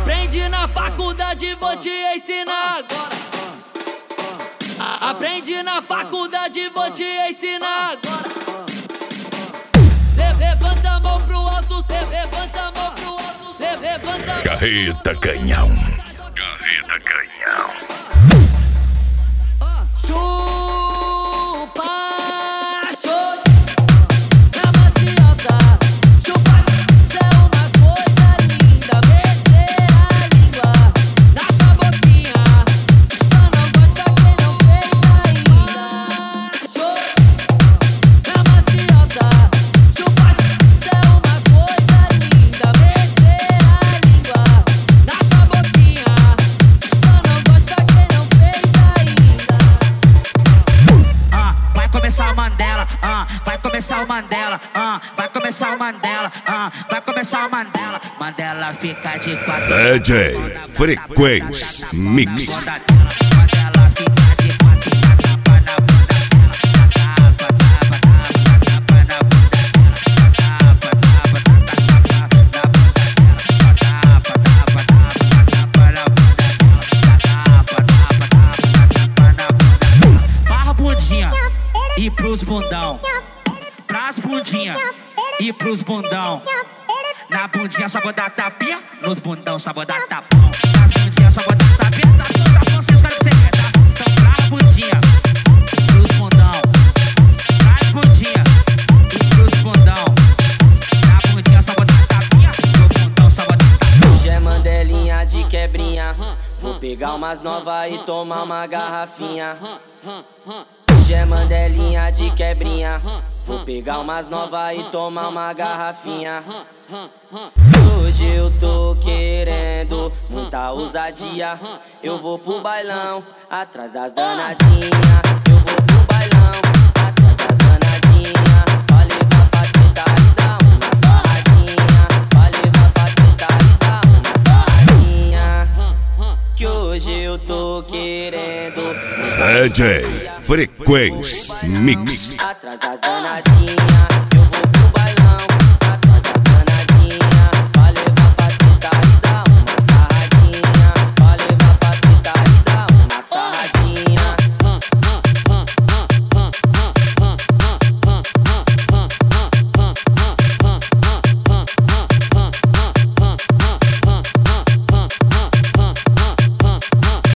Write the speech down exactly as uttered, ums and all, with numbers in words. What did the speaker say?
Aprende na faculdade, vou te ensinar agora. Aprende na faculdade, vou te ensinar agora. Levanta a mão pro alto, levanta a mão pro alto, levanta a mão. Carreta Canhão. Carreta Canhão. Chupa, chupa, na maciota. Chupa, isso é uma coisa linda. Meter a língua na sua boquinha. Só não gosta quem não fez ainda. Chupa, na maciota. Chupa, isso é uma coisa linda. Meter a língua na sua boquinha. Só não gosta quem não fez ainda. Ah, vai começar o Mandela, ah, vai começar o Mandela, ah, vai começar o Mandela, ah, vai começar o Mandela. Mandela fica de quatro. D J Frequência Mix. Mandela fica de quatro na tapa na bunda dela. Tapa, tapa, tapa, tapa na bunda dela. Tapa, tapa, tapa, tapa na bunda dela. Tapa, tapa, tapa, tapa na bunda dela. Tapa, tapa, tapa, tapa na bunda dela. Barra a bundinha e pros bundão. Pras bundinha e pros bundão. Na bundinha só vou dar tapinha, nos bundão só vou dar tapão. Nas bundinhas só vou dar tapinha, tapão, tapão, vocês querem que você quer, tá? Então pra bundinha e pros bundão. Pras bundinha e pros bundão. Na bundinha só vou dar tapinha, no bundão só vou dar tapão. Hoje é Mandelinha de quebrinha. Vou pegar umas novas e tomar uma garrafinha. Hoje é Mandelinha de quebrinha. Vou pegar umas novas e tomar uma garrafinha. Hoje eu tô querendo muita ousadia. Eu vou pro bailão, atrás das danadinhas. Eu vou pro bailão, atrás das danadinhas. Pra levar pra treta e dar uma sarradinha. Pra levar pra treta e dar uma sarradinha. Que hoje eu tô querendo D J Frequência Mix. atrás das danadinhas.